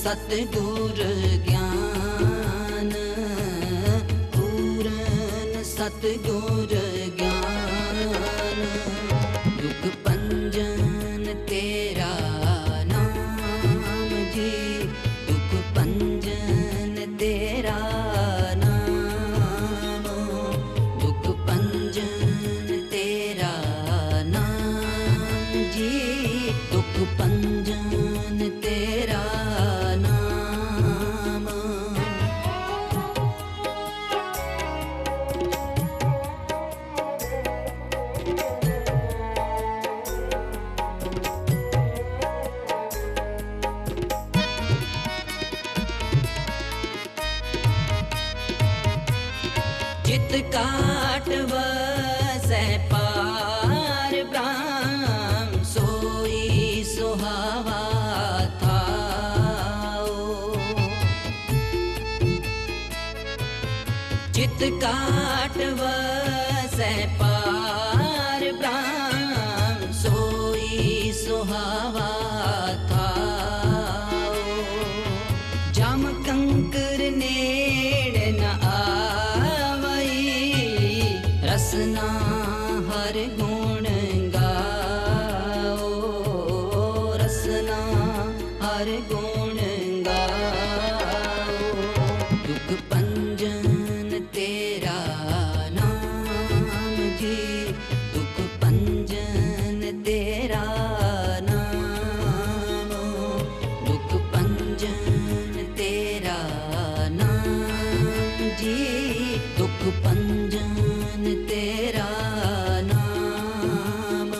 सतगुर ज्ञान पूरन सतगुर ज्ञान दुख पंजन तेरा नाम जी दुख पंजन तेरा नाम दुख पंजन तेरा नाम जी दुख पंजन तेरा नाम। चित काट वसै पार ब्रह्म सोई सुहावा था चित काट वसै पार ब्रह्म सोई सुहावा था जम कंकर नेड़ न रसना हर गुण गाओ रसना हर गुण गाओ दुख पंजन तेरा नाम जी दुख पंजन तेरा नाम दुख पंजन तेरा नाम जी दुख पंजन तेरा नाम।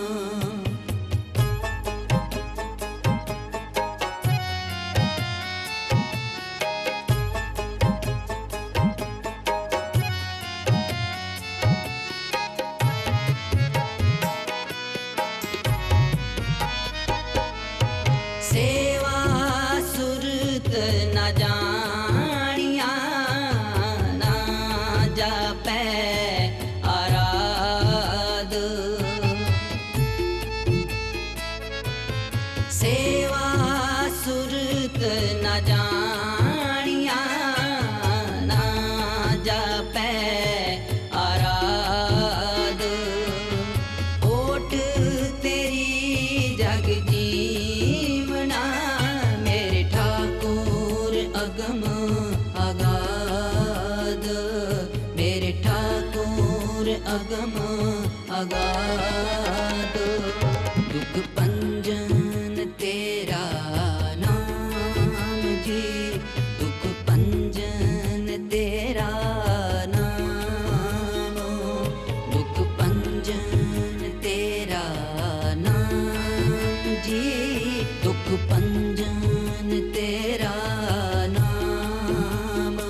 सेवा सुरत न जानिया ना जापै सेवा सुरत न जानिया ना जापै आराध ओट तेरी जग जीवना मेरे ठाकुर अगम अगाध मेरे ठाकुर अगम अगाध दुख पंजन तेरा नाम जी दुख पंजन तेरा नाम दुख पंजन तेरा नाम जी दुख पंजन तेरा नाम।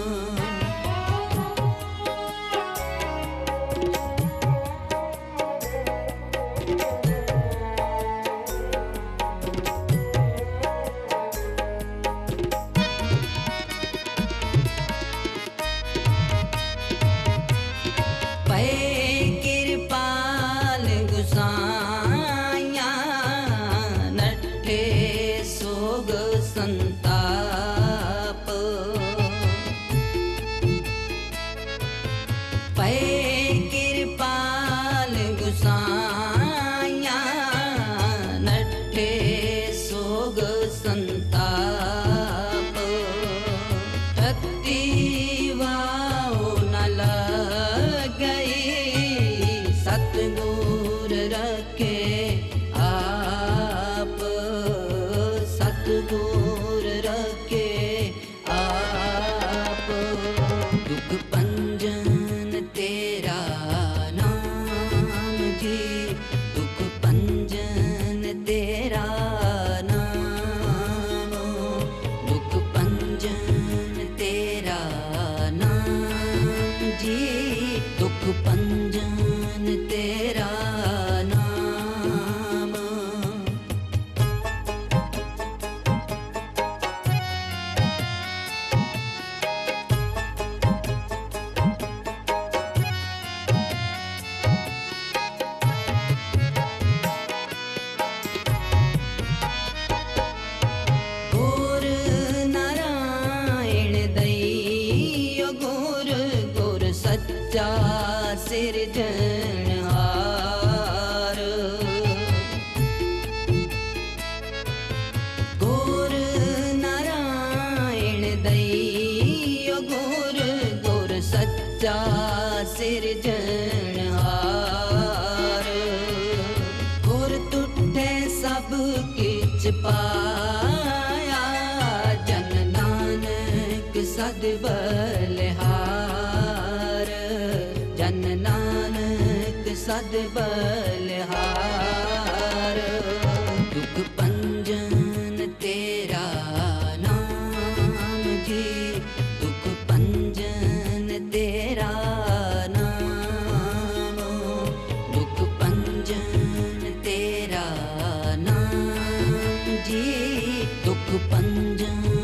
कृपाल गुसाइया नट्ठे सोग संताप पै कृपाल गुसाइया नट्ठे सोग संताप ठत्ती वाओ न सतगुर रखे आप सतगुर रखे आप दुख पंजन तेरा नाम जी दुख पंजन तेरा नाम दुख पंजन तेरा नाम जी दुख पंजन तेरा नाम। सिरजनहार। गोर नारायण दैयो गोर गोर सच्चा सिरजनहार। गोर टुटे सब किच पाया जन नानक सद बलिहार। जन नानक सद बलिहार। दुख पंजन तेरा नाम जी, दुख पंजन तेरा नाम। दुख पंजन तेरा नाम जी, दुख पंजन